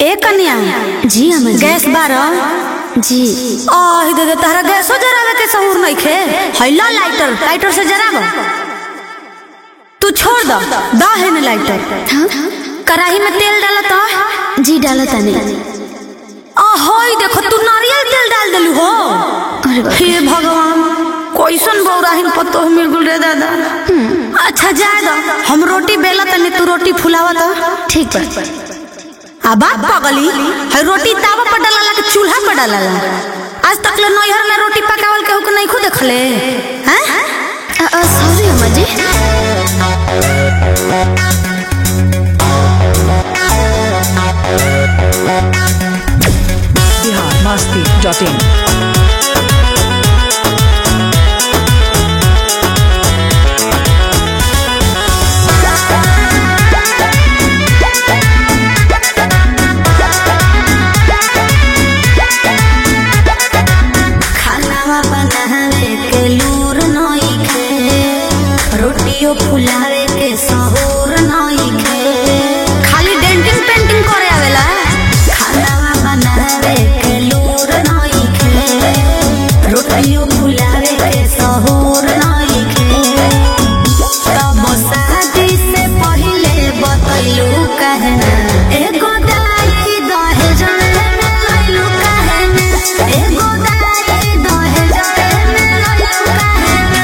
ए कन्या जी अम्मा गैस 12 जी दे दे तारा गैसो जरावे के सहूर नहीं खे हैला लाइटर से जराव तू छोड़ दो दा है न लाइटर। हाँ कढ़ाई में तेल डाला तो जी डाला तने होई देखो तू नारियल तेल डाल देलू हो। हे भगवान कैसन बौराहिन पतो मिल गुल रे दादा। अच्छा जाए दो हम रोटी बेला तने तू रोटी फुलावा तो ठीक बा। अब पगली है रोटी तावा पर डाला के चूल्हा पर डाला आज तक ले नैहर में रोटी पकावल के हुक नहीं खुद देखले हैं। सॉरी अम्मा जी। biharmasti.in फुलावे के सहूर नहीं खे खाली डेंटिंग पेंटिंग करे आवेला खाना बनावे के लूर नहीं खे रोटियों फुलावे के सहूर नहीं खे तब शादी से पहले बतैलू कहना एगो दाई दहेज में लैलू कहना एगो दाई दहेज में लैलू कहना।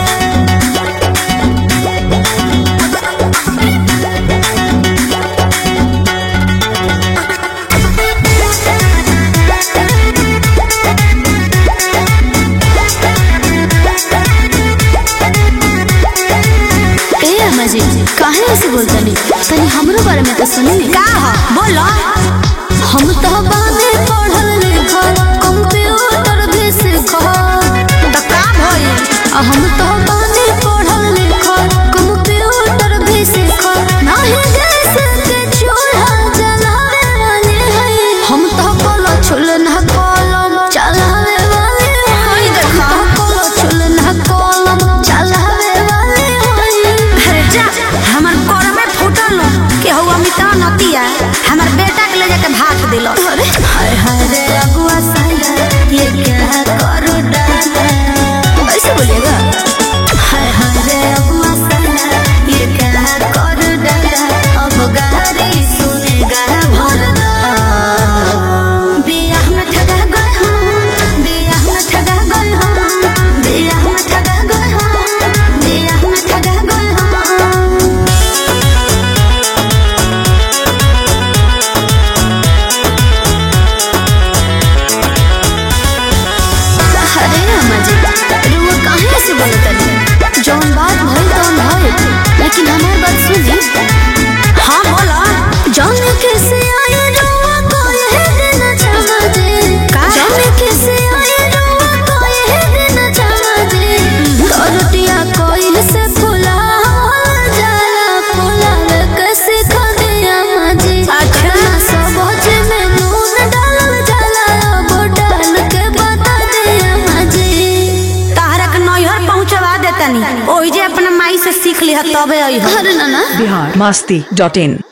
काहे ऐसे बोलता नहीं तनी हमरो बारे में तो सुनी का बोलो हम तो बाने पढ़ल लिखल कंप्यूटर भी सीखल तो का भइल हम तो बाने पढ़ल लिखल कंप्यूटर भी सीखल नाही गैस के चूल्हा जलावे वाले हैं हम तो कोलो चूल्हा कलम चलावे वाले हैं देखा कोलो चूल्हा कलम चलावे वाले हैं। अरे जा हमर कोर में फूटल के हुआ मिटा नतिया हमर बेटा के ले जाके भात दिलो। अरे हाय हाय रे अगुआ साला ये क्या करो डाला ऐसे बोलिएगा। हाय हाय रे अगुआ साला ये क्या करो डाला अब गारी सुनेगा भरदा बियाह में ठगा गए हम बियाह में ठगा गए हम बियाह में ठगा गए हम बियाह में ठगा गए हम। अरे अम्मा जी रुआ काहे ऐसे बोलता नहीं जौन बात भइल तौन भइल लेकिन हमार बात सुनी। हाँ बोला जौन कैसे आए रुआ कोई दिन क्षमा दे जौन कैसे आए रुआ कोई दिन क्षमा दे रोटिया कोई से फुला जाला फुलावे कैसे खाने अम्मा जी। अच्छा। ना सबोच में नून डालल जाला अब डाल के बता दे अम्मा जी। तारा के नैहर पहुंचवा देतनी ओही जे अपना माई से सीख लिह तबे आई। अरे नाना biharmasti.in